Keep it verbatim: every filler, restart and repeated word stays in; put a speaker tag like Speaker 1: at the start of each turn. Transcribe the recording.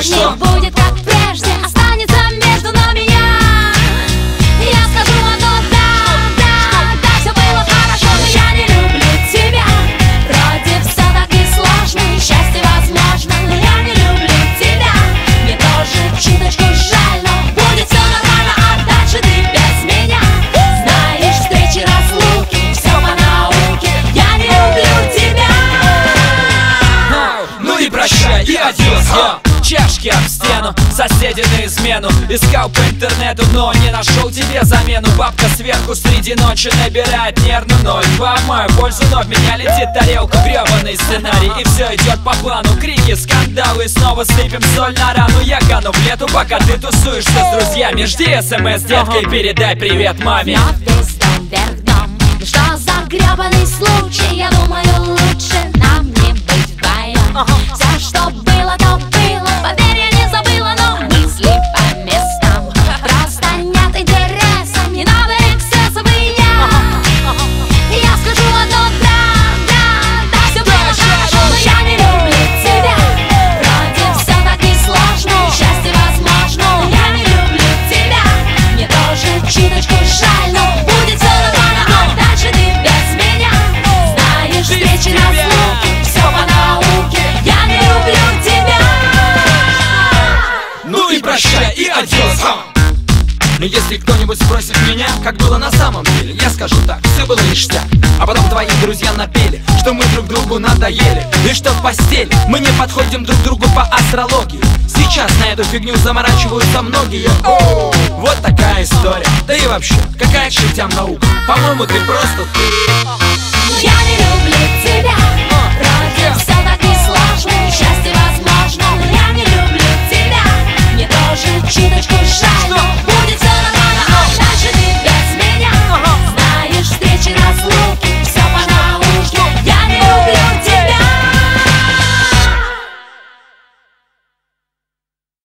Speaker 1: что?
Speaker 2: Не будет как прежде, останется между нами я. Я скажу одно да, да, да, все было хорошо, но я не люблю тебя. Вроде все так несложно, и счастье возможно, но я не люблю тебя. Мне тоже чуточку жаль, но будет все нормально, а дальше ты без меня. Знаешь, встречи, разлуки, все по науке. Я не люблю тебя.
Speaker 1: Ну и прощай, и адьос, я. Чашки об стену, соседи на измену. Искал по интернету, но не нашел тебе замену. Бабка сверху среди ночи набирает нервный ноль. Два в мою пользу, но в меня летит тарелка. Гребаный сценарий, и все идет по плану. Крики, скандалы, снова сыпем соль на рану. Я кану в лету, пока ты тусуешься с друзьями. Жди смс, детка, и передай привет маме.
Speaker 2: Вновь весь дом вверх дном. Ну что за гребаный случай? Я думаю, лучше нам не быть вдвоем. Все, что было, то было. Поверь, я не забыла, но мысли по местам. Просто нет интереса, не надо эксцессов, и я. Я скажу одно да, да, да, все было хорошо, но я не люблю тебя. Вроде все так несложно, счастье возможно, но я не люблю тебя. Мне тоже чуточку жаль, но будет все нормально, а дальше ты без меня. Знаешь, встречи, разлуки, все по науке. Я не люблю тебя.
Speaker 1: Ну и прощай, и адьос.
Speaker 3: Но если кто-нибудь спросит меня, как было на самом деле, я скажу так, все было ништяк. А потом твои друзья напели, что мы друг другу надоели, и что в постели мы не подходим друг другу по астрологии. Сейчас на эту фигню заморачиваются многие. О, вот такая история. Да и вообще, какая к чертям наука? По-моему, ты просто...